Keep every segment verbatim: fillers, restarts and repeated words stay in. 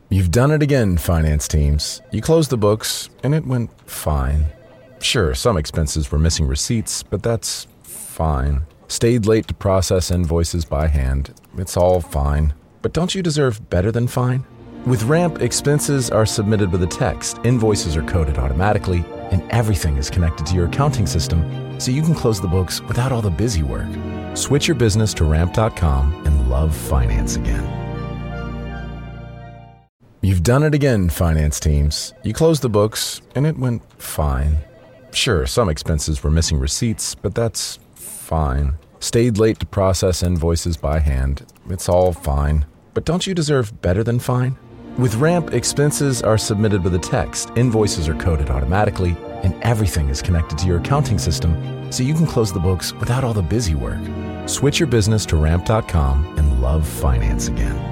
You've done it again, finance teams. You closed the books, and it went fine. Sure, some expenses were missing receipts, but that's fine. Stayed late to process invoices by hand. It's all fine. But don't you deserve better than fine? With Ramp, expenses are submitted with a text, invoices are coded automatically, and everything is connected to your accounting system, so you can close the books without all the busy work. Switch your business to ramp dot com and love finance again. You've done it again, finance teams. You closed the books, and it went fine. Sure, some expenses were missing receipts, but that's fine. Stayed late to process invoices by hand. It's all fine. But don't you deserve better than fine? With Ramp, expenses are submitted with a text, invoices are coded automatically, and everything is connected to your accounting system, so you can close the books without all the busy work. Switch your business to ramp dot com and love finance again.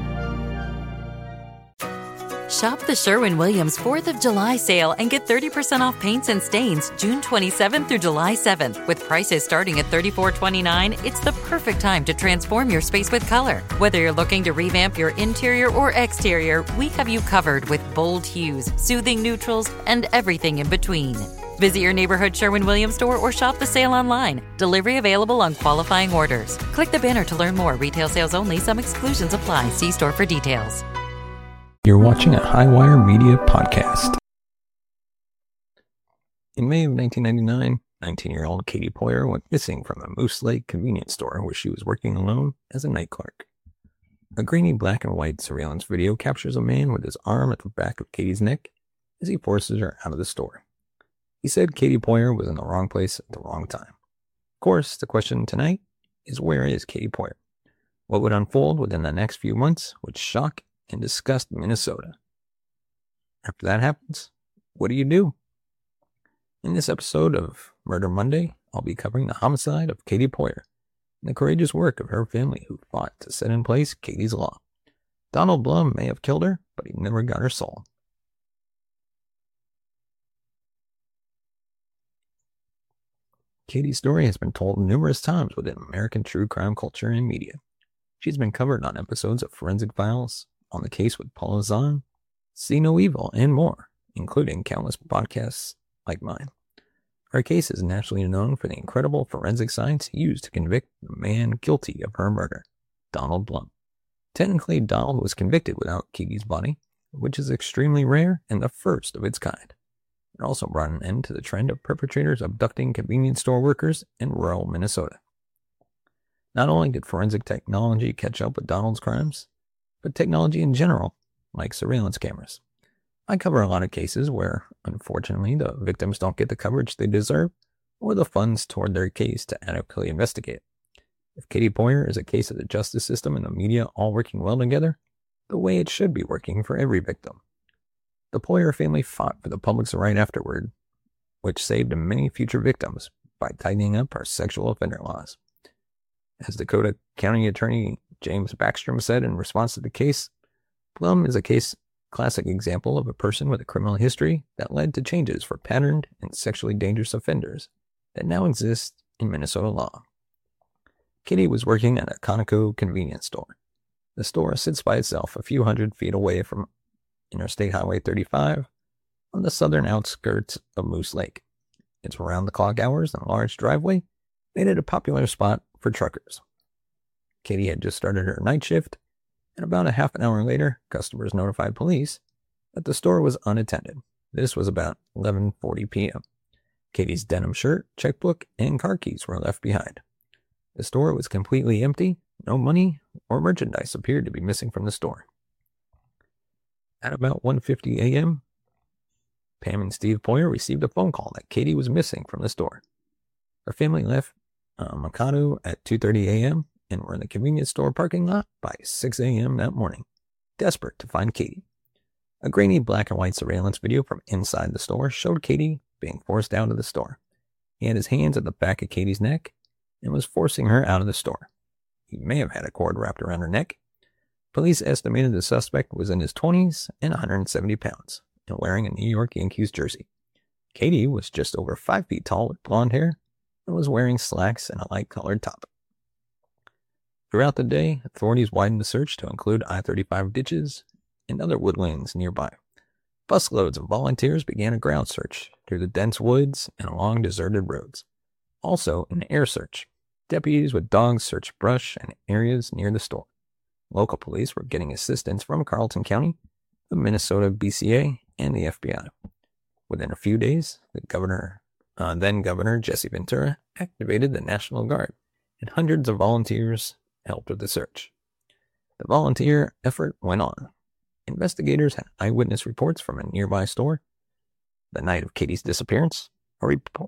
Shop the Sherwin-Williams fourth of July sale and get thirty percent off paints and stains June twenty-seventh through July seventh. With prices starting at thirty-four twenty-nine, it's the perfect time to transform your space with color. Whether you're looking to revamp your interior or exterior, we have you covered with bold hues, soothing neutrals, and everything in between. Visit your neighborhood Sherwin-Williams store or shop the sale online. Delivery available on qualifying orders. Click the banner to learn more. Retail sales only. Some exclusions apply. See store for details. You're watching a Highwire Media podcast. In May of nineteen ninety-nine, nineteen-year-old Katie Poyer went missing from a Moose Lake convenience store where she was working alone as a night clerk. A grainy black and white surveillance video captures a man with his arm at the back of Katie's neck as he forces her out of the store. He said Katie Poyer was in the wrong place at the wrong time. Of course, the question tonight is, where is Katie Poyer? What would unfold within the next few months would shock and disgust Minnesota. After that happens, what do you do? In this episode of Murder Monday, I'll be covering the homicide of Katie Poyer and the courageous work of her family who fought to set in place Katie's law. Donald Blum may have killed her, but he never got her soul. Katie's story has been told numerous times within American true crime culture and media. She's been covered on episodes of Forensic Files, On the Case with Paula Zahn, See No Evil, and more, including countless podcasts like mine. Her case is nationally known for the incredible forensic science used to convict the man guilty of her murder, Donald Blum. Technically, Donald was convicted without Katie's body, which is extremely rare and the first of its kind. It also brought an end to the trend of perpetrators abducting convenience store workers in rural Minnesota. Not only did forensic technology catch up with Donald's crimes, but technology in general, like surveillance cameras. I cover a lot of cases where, unfortunately, the victims don't get the coverage they deserve or the funds toward their case to adequately investigate. If Katie Poyer is a case of the justice system and the media all working well together, the way it should be working for every victim. The Poyer family fought for the public's right afterward, which saved many future victims by tightening up our sexual offender laws. As Dakota County Attorney James Backstrom said in response to the case, Blum is a case classic example of a person with a criminal history that led to changes for patterned and sexually dangerous offenders that now exist in Minnesota law. Katie was working at a Conoco convenience store. The store sits by itself a few hundred feet away from Interstate Highway thirty-five on the southern outskirts of Moose Lake. Its round-the-clock hours and large driveway made it a popular spot for truckers. Katie had just started her night shift, and about a half an hour later, customers notified police that the store was unattended. This was about eleven forty p.m. Katie's denim shirt, checkbook, and car keys were left behind. The store was completely empty. No money or merchandise appeared to be missing from the store. At about one fifty a.m., Pam and Steve Poyer received a phone call that Katie was missing from the store. Her family left uh, Mikado at two thirty a.m. and were in the convenience store parking lot by six a.m. that morning, desperate to find Katie. A grainy black and white surveillance video from inside the store showed Katie being forced out of the store. He had his hands at the back of Katie's neck and was forcing her out of the store. He may have had a cord wrapped around her neck. Police estimated the suspect was in his twenties and one hundred seventy pounds and wearing a New York Yankees jersey. Katie was just over five feet tall with blonde hair and was wearing slacks and a light-colored top. Throughout the day, authorities widened the search to include I thirty-five ditches and other woodlands nearby. Busloads of volunteers began a ground search through the dense woods and along deserted roads. Also, an air search. Deputies with dogs searched brush and areas near the store. Local police were getting assistance from Carleton County, the Minnesota B C A, and the F B I. Within a few days, the governor, uh, then Governor Jesse Ventura activated the National Guard, and hundreds of volunteers helped with the search. The volunteer effort went on. Investigators had eyewitness reports from a nearby store. The night of Katie's disappearance, a report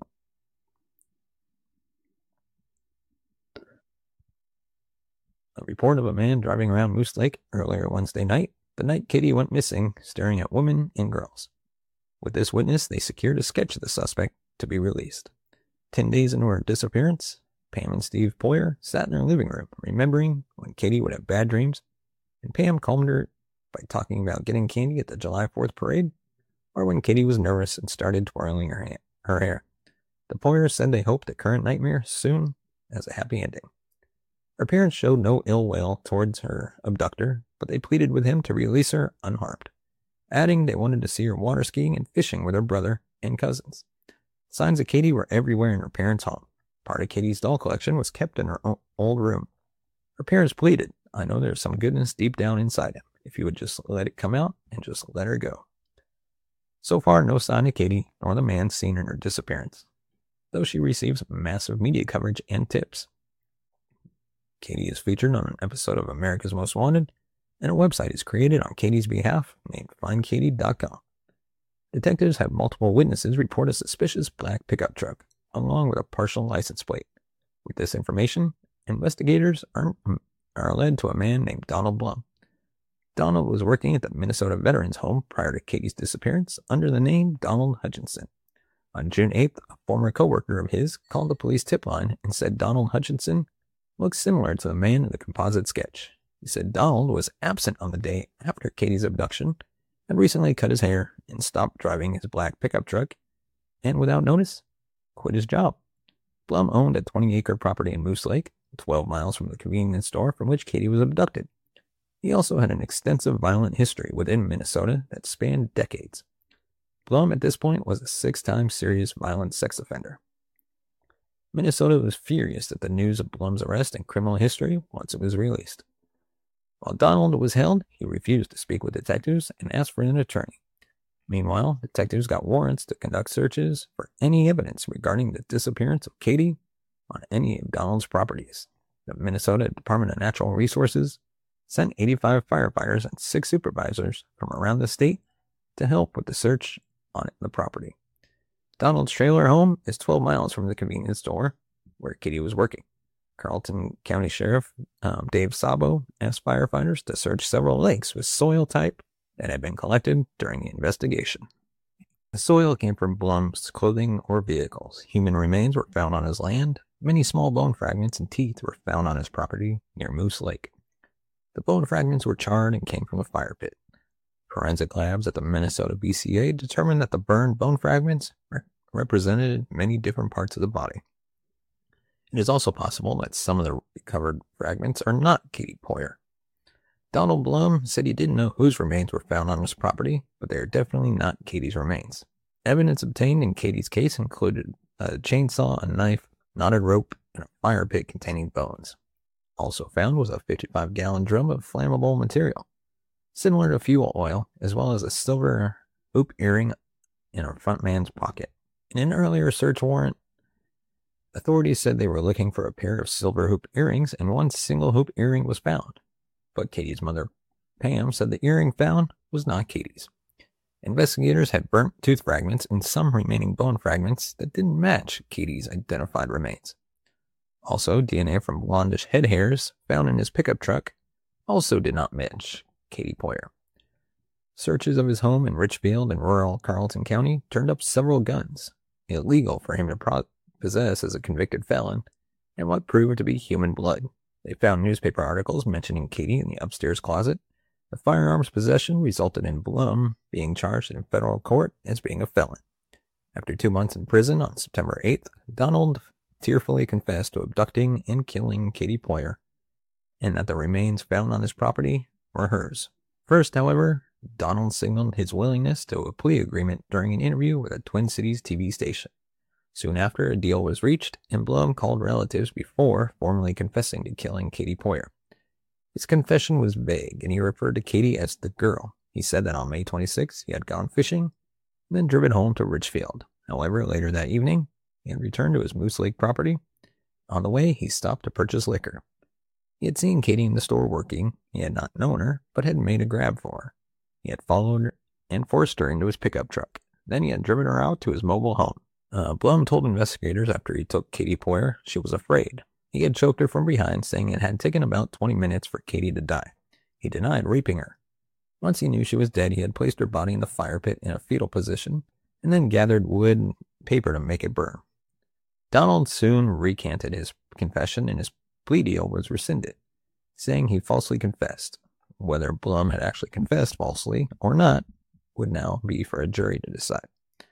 A report of a man driving around Moose Lake earlier Wednesday night, the night Katie went missing, staring at women and girls. With this witness, they secured a sketch of the suspect to be released. Ten days into her disappearance, Pam and Steve Poyer sat in their living room, remembering when Katie would have bad dreams, and Pam calmed her by talking about getting candy at the July fourth parade, or when Katie was nervous and started twirling her, ha- her hair. The Poyers said they hoped the current nightmare soon has a happy ending. Her parents showed no ill will towards her abductor, but they pleaded with him to release her unharmed, adding they wanted to see her water skiing and fishing with her brother and cousins. Signs of Katie were everywhere in her parents' home. Part of Katie's doll collection was kept in her old room. Her parents pleaded, "I know there's some goodness deep down inside him, if you would just let it come out and just let her go." So far, no sign of Katie nor the man seen in her disappearance, though she receives massive media coverage and tips. Katie is featured on an episode of America's Most Wanted, and a website is created on Katie's behalf named find katie dot com. Detectives have multiple witnesses report a suspicious black pickup truck, along with a partial license plate. With this information, investigators are, are led to a man named Donald Blum. Donald was working at the Minnesota Veterans Home prior to Katie's disappearance under the name Donald Hutchinson. On June eighth, a former coworker of his called the police tip line and said Donald Hutchinson looked similar to the man in the composite sketch. He said Donald was absent on the day after Katie's abduction, had recently cut his hair and stopped driving his black pickup truck, and without notice, quit his job. Blum owned a twenty-acre property in Moose Lake, twelve miles from the convenience store from which Katie was abducted. He also had an extensive violent history within Minnesota that spanned decades. Blum at this point was a six-time serious violent sex offender. Minnesota was furious at the news of Blum's arrest and criminal history once it was released. While Donald was held, he refused to speak with detectives and asked for an attorney. Meanwhile, detectives got warrants to conduct searches for any evidence regarding the disappearance of Katie on any of Donald's properties. The Minnesota Department of Natural Resources sent eighty-five firefighters and six supervisors from around the state to help with the search on the property. Donald's trailer home is twelve miles from the convenience store where Katie was working. Carleton County Sheriff um, Dave Sabo asked firefighters to search several lakes with soil type that had been collected during the investigation. The soil came from Blum's clothing or vehicles. Human remains were found on his land. Many small bone fragments and teeth were found on his property near Moose Lake. The bone fragments were charred and came from a fire pit. Forensic labs at the Minnesota B C A determined that the burned bone fragments re- represented many different parts of the body. It is also possible that some of the recovered fragments are not Katie Poyer. Donald Blum said he didn't know whose remains were found on his property, but they are definitely not Katie's remains. Evidence obtained in Katie's case included a chainsaw, a knife, knotted rope, and a fire pit containing bones. Also found was a fifty-five gallon drum of flammable material, similar to fuel oil, as well as a silver hoop earring in her front man's pocket. In an earlier search warrant, authorities said they were looking for a pair of silver hoop earrings, and one single hoop earring was found. But Katie's mother, Pam, said the earring found was not Katie's. Investigators had burnt tooth fragments and some remaining bone fragments that didn't match Katie's identified remains. Also, D N A from blondish head hairs found in his pickup truck also did not match Katie Poyer. Searches of his home in Richfield and rural Carleton County turned up several guns, illegal for him to pro- possess as a convicted felon, and what proved to be human blood. They found newspaper articles mentioning Katie in the upstairs closet. The firearms possession resulted in Blum being charged in federal court as being a felon. After two months in prison on September eighth, Donald tearfully confessed to abducting and killing Katie Poyer, and that the remains found on his property were hers. First, however, Donald signaled his willingness to a plea agreement during an interview with a Twin Cities T V station. Soon after, a deal was reached, and Blum called relatives before formally confessing to killing Katie Poyer. His confession was vague, and he referred to Katie as the girl. He said that on May twenty-sixth, he had gone fishing, and then driven home to Richfield. However, later that evening, he had returned to his Moose Lake property. On the way, he stopped to purchase liquor. He had seen Katie in the store working. He had not known her, but had made a grab for her. He had followed her and forced her into his pickup truck. Then he had driven her out to his mobile home. Uh, Blum told investigators after he took Katie Poyer she was afraid. He had choked her from behind, saying it had taken about twenty minutes for Katie to die. He denied raping her. Once he knew she was dead, he had placed her body in the fire pit in a fetal position, and then gathered wood and paper to make it burn. Donald soon recanted his confession, and his plea deal was rescinded, saying he falsely confessed. Whether Blum had actually confessed falsely or not would now be for a jury to decide.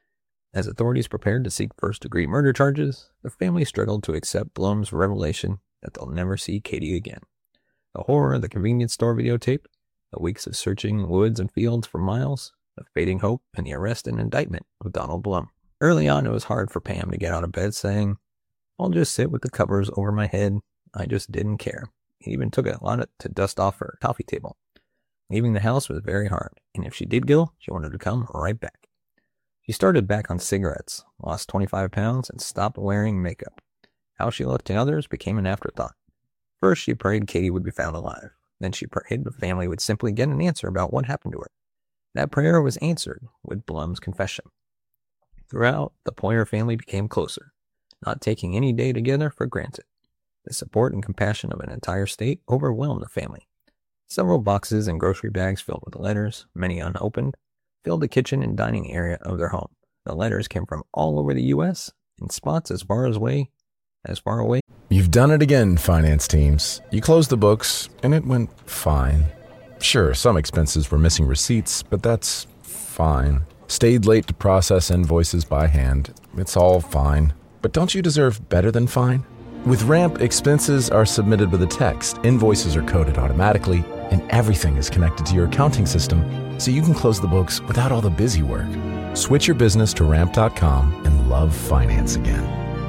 As authorities prepared to seek first-degree murder charges, the family struggled to accept Blum's revelation that they'll never see Katie again. The horror of the convenience store videotape, the weeks of searching woods and fields for miles, the fading hope, and the arrest and indictment of Donald Blum. Early on, it was hard for Pam to get out of bed, saying, "I'll just sit with the covers over my head. I just didn't care." He even took a lot to dust off her coffee table. Leaving the house was very hard, and if she did go, she wanted to come right back. She started back on cigarettes, lost twenty-five pounds, and stopped wearing makeup. How she looked to others became an afterthought. First, she prayed Katie would be found alive. Then she prayed the family would simply get an answer about what happened to her. That prayer was answered with Blum's confession. Throughout, the Poyer family became closer, not taking any day together for granted. The support and compassion of an entire state overwhelmed the family. Several boxes and grocery bags filled with letters, many unopened, filled the kitchen and dining area of their home. The letters came from all over the U S in spots as far as way, as far away. You've done it again, finance teams. You closed the books, and it went fine. Sure, some expenses were missing receipts, but that's fine. Stayed late to process invoices by hand. It's all fine. But don't you deserve better than fine? With Ramp, expenses are submitted with a text, invoices are coded automatically, and everything is connected to your accounting system, so you can close the books without all the busy work. Switch your business to ramp dot com and love finance again.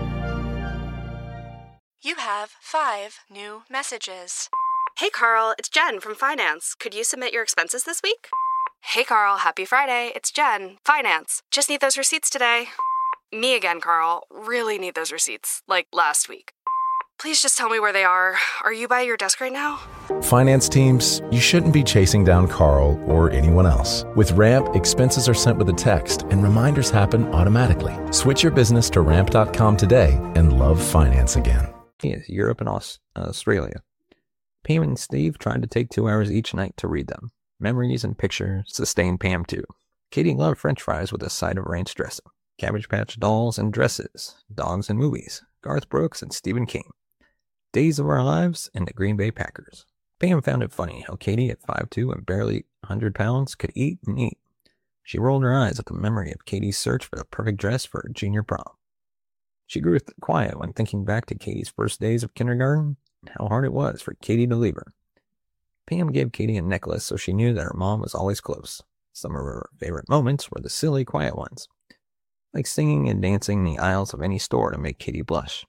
You have five new messages. Hey Carl, it's Jen from Finance. Could you submit your expenses this week? Hey Carl, happy Friday. It's Jen, Finance. Just need those receipts today. Me again, Carl. Really need those receipts, like last week. Please just tell me where they are. Are you by your desk right now? Finance teams, you shouldn't be chasing down Carl or anyone else. With Ramp, expenses are sent with a text and reminders happen automatically. Switch your business to ramp dot com today and love finance again. Yes, Europe and Aus- Australia. Pam and Steve tried to take two hours each night to read them. Memories and pictures sustained Pam too. Katie loved French fries with a side of ranch dressing, Cabbage Patch dolls and dresses, dogs and movies, Garth Brooks and Stephen King, Days of Our Lives, and the Green Bay Packers. Pam found it funny how Katie, at five foot two and barely one hundred pounds, could eat and eat. She rolled her eyes at the memory of Katie's search for the perfect dress for her junior prom. She grew th- quiet when thinking back to Katie's first days of kindergarten and how hard it was for Katie to leave her. Pam gave Katie a necklace so she knew that her mom was always close. Some of her favorite moments were the silly, quiet ones, like singing and dancing in the aisles of any store to make Katie blush,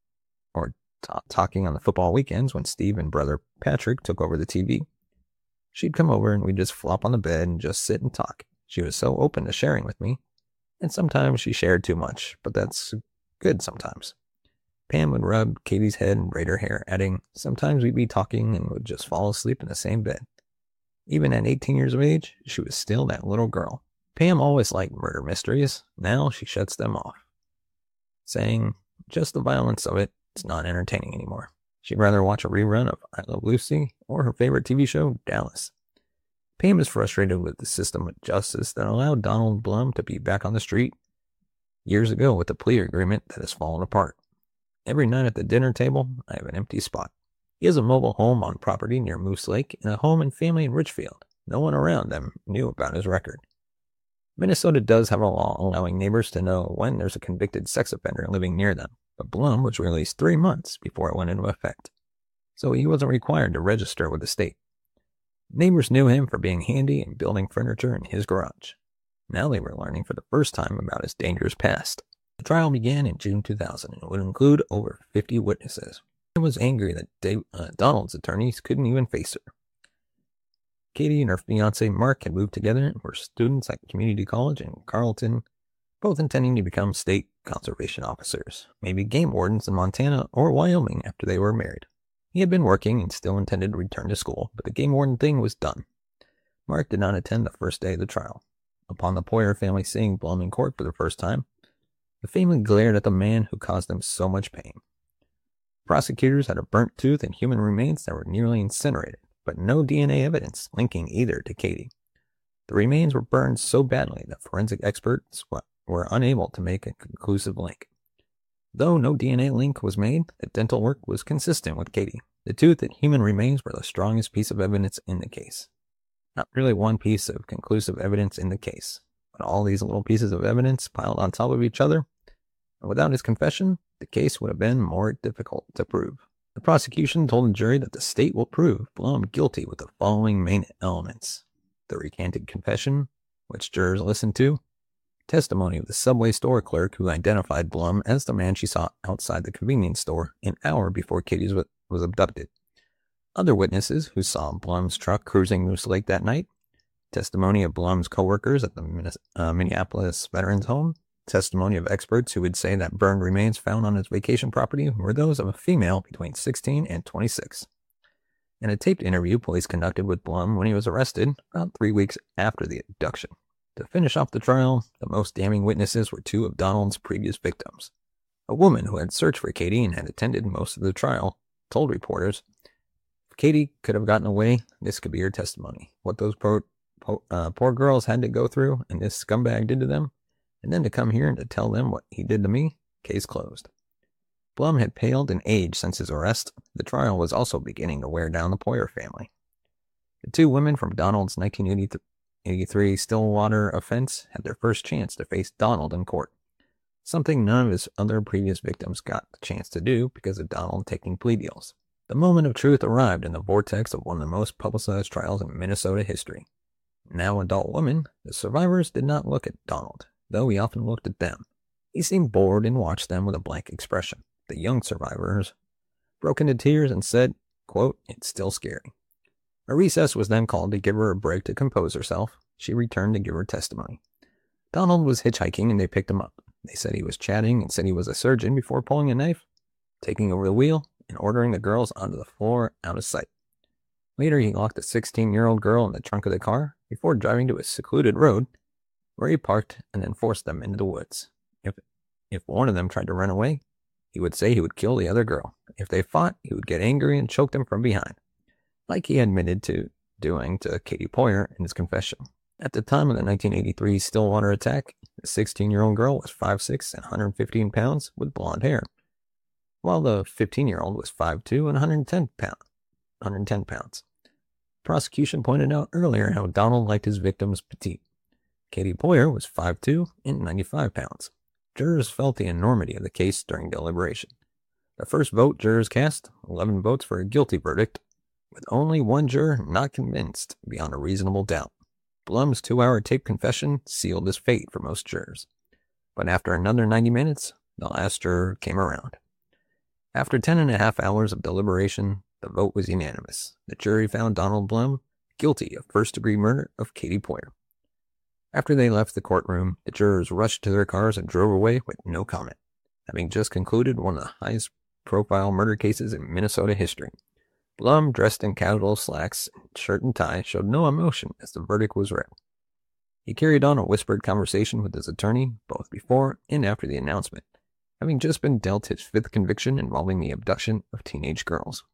or t- talking on the football weekends when Steve and brother Patrick took over the T V. She'd come over and we'd just flop on the bed and just sit and talk. She was so open to sharing with me, and sometimes she shared too much, but that's good sometimes. Pam would rub Katie's head and braid her hair, adding, "Sometimes we'd be talking and would just fall asleep in the same bed." Even at eighteen years of age, she was still that little girl. Pam always liked murder mysteries. Now she shuts them off, saying just the violence of it is not entertaining anymore. She'd rather watch a rerun of I Love Lucy or her favorite T V show, Dallas. Pam is frustrated with the system of justice that allowed Donald Blum to be back on the street years ago with a plea agreement that has fallen apart. Every night at the dinner table, I have an empty spot. He has a mobile home on property near Moose Lake and a home and family in Richfield. No one around them knew about his record. Minnesota does have a law allowing neighbors to know when there's a convicted sex offender living near them, but Blum was released three months before it went into effect, so he wasn't required to register with the state. Neighbors knew him for being handy and building furniture in his garage. Now they were learning for the first time about his dangerous past. The trial began in June two thousand and would include over fifty witnesses. He was angry that Dave, uh, Donald's attorneys couldn't even face her. Katie and her fiancé Mark had moved together and were students at community college in Carlton, both intending to become state conservation officers, maybe game wardens in Montana or Wyoming after they were married. He had been working and still intended to return to school, but the game warden thing was done. Mark did not attend the first day of the trial. Upon the Poyer family seeing Blum in court for the first time, the family glared at the man who caused them so much pain. Prosecutors had a burnt tooth and human remains that were nearly incinerated, but no D N A evidence linking either to Katie. The remains were burned so badly that forensic experts were unable to make a conclusive link. Though no D N A link was made, the dental work was consistent with Katie. The tooth and human remains were the strongest piece of evidence in the case. Not really one piece of conclusive evidence in the case, but all these little pieces of evidence piled on top of each other, and without his confession, the case would have been more difficult to prove. The prosecution told the jury that the state will prove Blum guilty with the following main elements: the recanted confession, which jurors listened to, testimony of the Subway store clerk who identified Blum as the man she saw outside the convenience store an hour before Katie was abducted, other witnesses who saw Blum's truck cruising Moose Lake that night, testimony of Blum's co-workers at the uh, Minneapolis Veterans Home, testimony of experts who would say that burned remains found on his vacation property were those of a female between sixteen and twenty-six, and a taped interview police conducted with Blum when he was arrested about three weeks after the abduction. To finish off the trial, the most damning witnesses were two of Donald's previous victims. A woman who had searched for Katie and had attended most of the trial told reporters, if Katie could have gotten away, this could be her testimony. What those poor, poor, uh, poor girls had to go through and this scumbag did to them, and then to come here and to tell them what he did to me, case closed. Blum had paled in age since his arrest. The trial was also beginning to wear down the Poyer family. The two women from Donald's nineteen eighty-three Stillwater offense had their first chance to face Donald in court, something none of his other previous victims got the chance to do because of Donald taking plea deals. The moment of truth arrived in the vortex of one of the most publicized trials in Minnesota history. Now adult women, the survivors did not look at Donald, though he often looked at them. He seemed bored and watched them with a blank expression. The young survivors broke into tears and said, quote, "It's still scary." A recess was then called to give her a break to compose herself. She returned to give her testimony. Donald was hitchhiking and they picked him up. They said he was chatting and said he was a surgeon before pulling a knife, taking over the wheel, and ordering the girls onto the floor out of sight. Later, he locked a sixteen-year-old girl in the trunk of the car before driving to a secluded road where he parked and then forced them into the woods. If, if one of them tried to run away, he would say he would kill the other girl. If they fought, he would get angry and choke them from behind, like he admitted to doing to Katie Poyer in his confession. At the time of the nineteen eighty-three Stillwater attack, the sixteen-year-old girl was five foot six and one hundred fifteen pounds with blonde hair, while the fifteen-year-old was five foot two and one hundred ten pounds. The prosecution pointed out earlier how Donald liked his victims petite. Katie Poyer was five foot two and ninety-five pounds. Jurors felt the enormity of the case during deliberation. The first vote jurors cast, eleven votes for a guilty verdict, with only one juror not convinced beyond a reasonable doubt. Blum's two-hour tape confession sealed his fate for most jurors. But after another ninety minutes, the last juror came around. After ten and a half hours of deliberation, the vote was unanimous. The jury found Donald Blum guilty of first-degree murder of Katie Poyer. After they left the courtroom, the jurors rushed to their cars and drove away with no comment, having just concluded one of the highest-profile murder cases in Minnesota history. Blum, dressed in casual slacks, shirt and tie, showed no emotion as the verdict was read. He carried on a whispered conversation with his attorney, both before and after the announcement, having just been dealt his fifth conviction involving the abduction of teenage girls.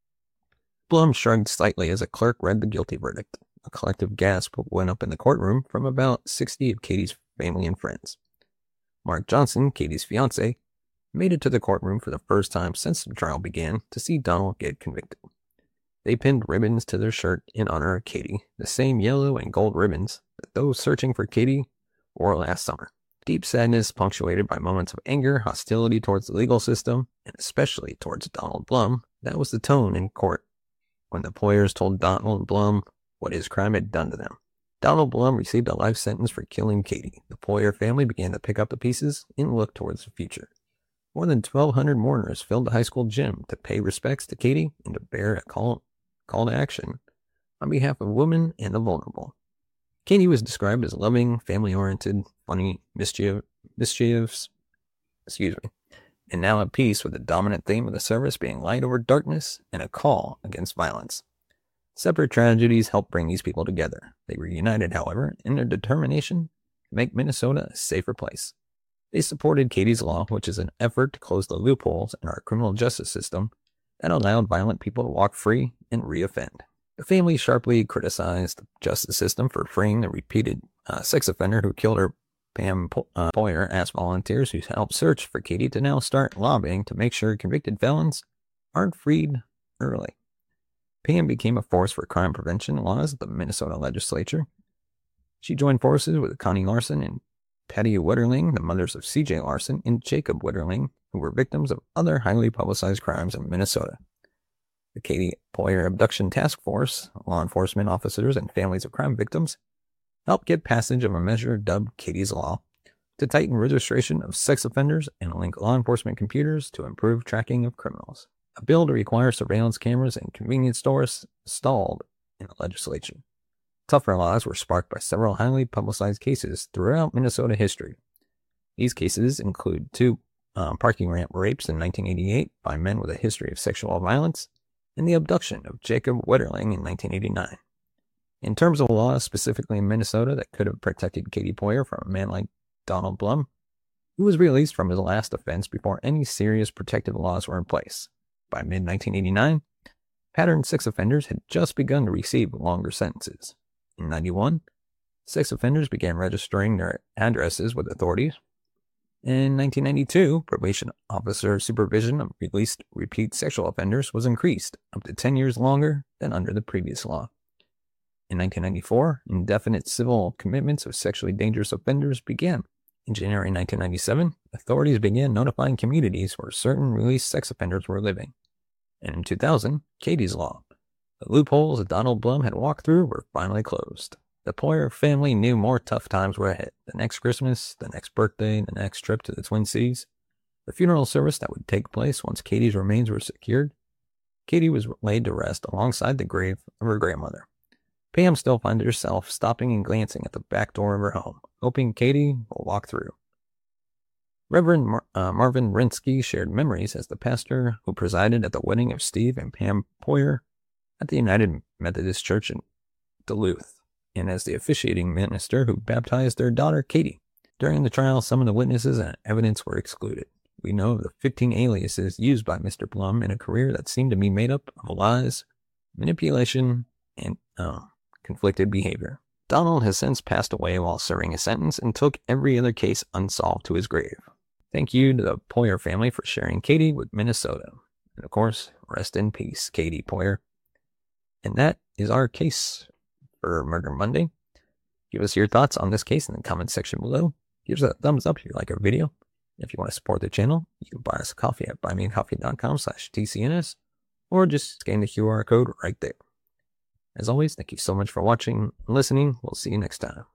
Blum shrugged slightly as a clerk read the guilty verdict. A collective gasp went up in the courtroom from about sixty of Katie's family and friends. Mark Johnson, Katie's fiancé, made it to the courtroom for the first time since the trial began to see Donald get convicted. They pinned ribbons to their shirt in honor of Katie, the same yellow and gold ribbons that those searching for Katie wore last summer. Deep sadness punctuated by moments of anger, hostility towards the legal system, and especially towards Donald Blum. That was the tone in court when the Poyers told Donald Blum what his crime had done to them. Donald Blum received a life sentence for killing Katie. The Poyer family began to pick up the pieces and look towards the future. More than twelve hundred mourners filled the high school gym to pay respects to Katie and to bear a call, call to action on behalf of women and the vulnerable. Katie was described as loving, family-oriented, funny, mischief, mischievous, excuse me, and now at peace with the dominant theme of the service being light over darkness and a call against violence. Separate tragedies helped bring these people together. They were united, however, in their determination to make Minnesota a safer place. They supported Katie's Law, which is an effort to close the loopholes in our criminal justice system that allowed violent people to walk free and reoffend. The family sharply criticized the justice system for freeing the repeated uh, sex offender who killed her. Pam po- uh, Poyer asked volunteers who helped search for Katie to now start lobbying to make sure convicted felons aren't freed early. Pam became a force for crime prevention laws at the Minnesota legislature. She joined forces with Connie Larson and Patty Wetterling, the mothers of C J Larson and Jacob Wetterling, who were victims of other highly publicized crimes in Minnesota. The Katie Poyer Abduction Task Force, law enforcement officers, and families of crime victims helped get passage of a measure dubbed Katie's Law to tighten registration of sex offenders and link law enforcement computers to improve tracking of criminals. A bill to require surveillance cameras in convenience stores stalled in the legislature. Tougher laws were sparked by several highly publicized cases throughout Minnesota history. These cases include two um, parking ramp rapes in nineteen eighty-eight by men with a history of sexual violence and the abduction of Jacob Wetterling in nineteen eighty-nine. In terms of laws specifically in Minnesota that could have protected Katie Poyer from a man like Donald Blum, who was released from his last offense before any serious protective laws were in place. By mid nineteen eighty-nine, pattern sex offenders had just begun to receive longer sentences. In ninety-one, sex offenders began registering their addresses with authorities. In nineteen ninety-two, probation officer supervision of released repeat sexual offenders was increased up to ten years longer than under the previous law. In nineteen ninety-four, indefinite civil commitments of sexually dangerous offenders began. In January nineteen ninety-seven, authorities began notifying communities where certain released sex offenders were living. And in two thousand, Katie's Law. The loopholes that Donald Blum had walked through were finally closed. The Poyer family knew more tough times were ahead. The next Christmas, the next birthday, the next trip to the Twin Cities, the funeral service that would take place once Katie's remains were secured. Katie was laid to rest alongside the grave of her grandmother. Pam still finds herself stopping and glancing at the back door of her home, hoping Katie will walk through. Reverend Mar- uh, Marvin Rinsky shared memories as the pastor who presided at the wedding of Steve and Pam Poyer at the United Methodist Church in Duluth, and as the officiating minister who baptized their daughter Katie. During the trial, some of the witnesses and evidence were excluded. We know of the fifteen aliases used by Mister Blum in a career that seemed to be made up of lies, manipulation, and uh, conflicted behavior. Donald has since passed away while serving a sentence and took every other case unsolved to his grave. Thank you to the Poyer family for sharing Katie with Minnesota. And of course, rest in peace, Katie Poyer. And that is our case for Murder Monday. Give us your thoughts on this case in the comment section below. Give us a thumbs up if you like our video. If you want to support the channel, you can buy us a coffee at buymeacoffee.com slash TCNS or just scan the Q R code right there. As always, thank you so much for watching and listening. We'll see you next time.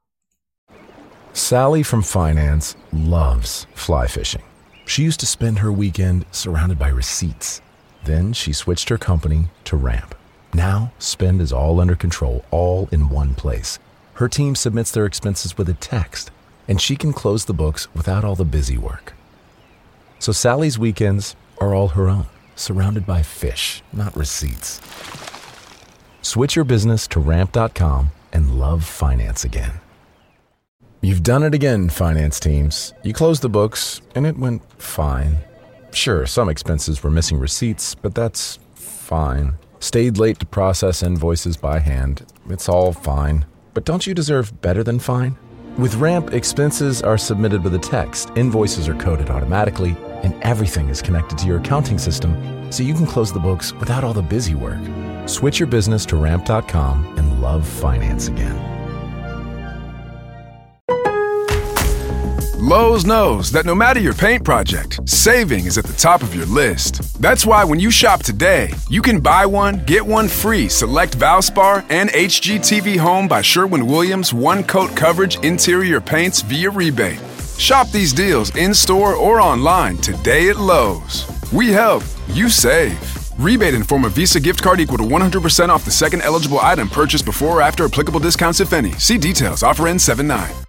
Sally from finance loves fly fishing. She used to spend her weekend surrounded by receipts. Then she switched her company to Ramp. Now, spend is all under control, all in one place. Her team submits their expenses with a text, and she can close the books without all the busy work. So Sally's weekends are all her own, surrounded by fish, not receipts. Switch your business to ramp dot com and love finance again. You've done it again, finance teams. You closed the books, and it went fine. Sure, some expenses were missing receipts, but that's fine. Stayed late to process invoices by hand. It's all fine. But don't you deserve better than fine? With Ramp, expenses are submitted with a text, invoices are coded automatically, and everything is connected to your accounting system, so you can close the books without all the busy work. Switch your business to ramp dot com and love finance again. Lowe's knows that no matter your paint project, saving is at the top of your list. That's why when you shop today, you can buy one, get one free select Valspar and H G T V Home by Sherwin-Williams one-coat coverage interior paints via rebate. Shop these deals in-store or online today at Lowe's. We help, you save. Rebate in form of Visa gift card equal to one hundred percent off the second eligible item purchased before or after applicable discounts, if any. See details. Offer ends seven nine.